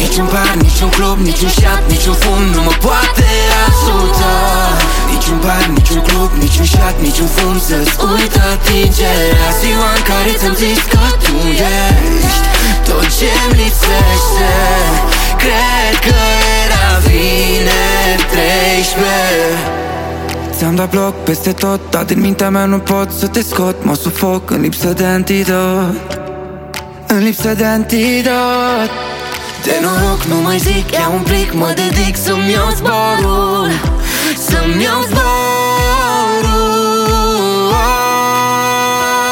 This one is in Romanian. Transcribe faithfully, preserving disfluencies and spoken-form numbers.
Niciun bar, niciun club, niciun șat, niciun fum nu mă poate ajuta. Niciun bar, niciun club, niciun șat, niciun fum să-ți uită atingerea. Ziua în care ți-am zis că tu ești tot ce-mi lipsește. Cred că era vineri treisprezece. Ți-am dat bloc peste tot, dar din mintea mea nu pot să te scot. Mă sufoc în lipsă de antidot, în lipsă de antidot. De noroc nu mai zic, iau un plic, mă dedic să-mi iau zborul, să-mi iau zborul.